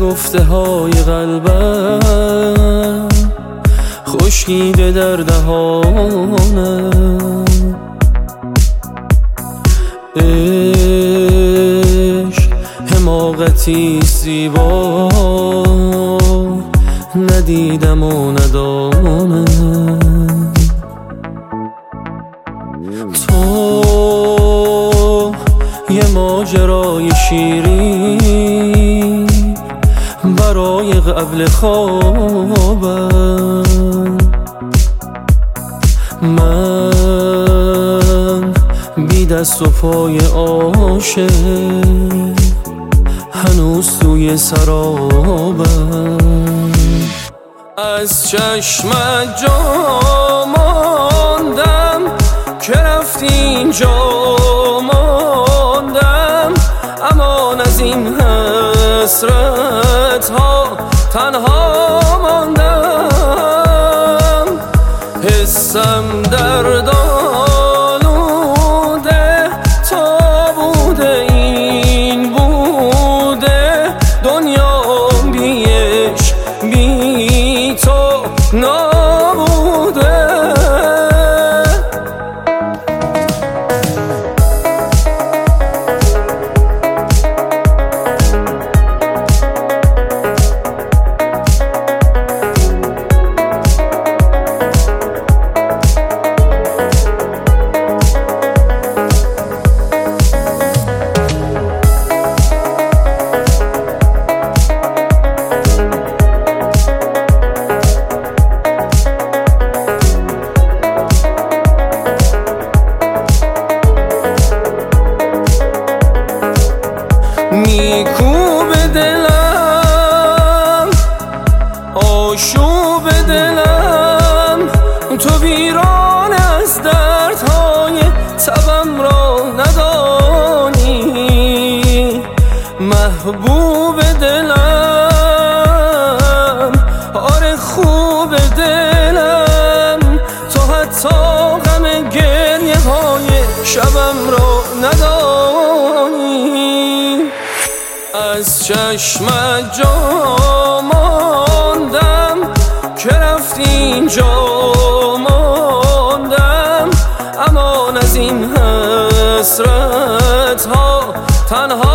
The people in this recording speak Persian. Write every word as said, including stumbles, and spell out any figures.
شگفته های قلبم خشکیده در دهانم. عشق حماقتی زیبا ندیدم و ندانم. تو یه ماجرای شیرین برای قبل خوابم. من بی دست و پای عاشق هنوز توی سرابم. از چشمت جا ماندم که رفتی اینجا ماندم. امان از این حسرت ها تنها ماندم. حسم دردآلوده تا بوده این بوده. دنیا بیش بی تو نابوده. میکوب دلم آشوب دلم. تو ویران از دردهای تبم را ندانی. محبوب دلم آره خوب دلم. تو حتی غم گریه های شبم را ندانی. از چشمت جا ماندم که رفتی اینجا ماندم. امان از این حسرت ها تنها